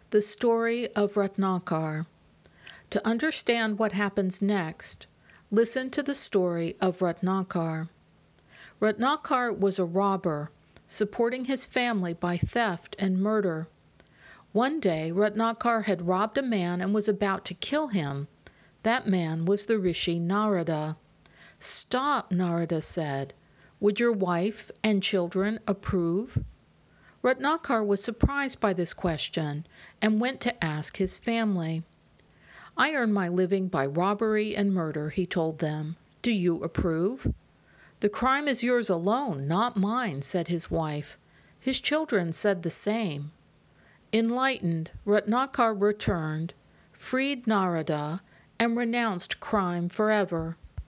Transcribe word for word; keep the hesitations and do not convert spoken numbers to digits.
The story of Ratnakar. To understand what happens next, listen to the story of Ratnakar. Ratnakar was a robber, supporting his family by theft and murder. One day, Ratnakar had robbed a man and was about to kill him. That man was the Rishi Narada. "Stop," Narada said. "Would your wife and children approve?" Ratnakar was surprised by this question and went to ask his family. "I earn my living by robbery and murder," he told them. "Do you approve?" "The crime is yours alone, not mine," said his wife. His children said the same. Enlightened, Ratnakar returned, freed Narada, and renounced crime forever.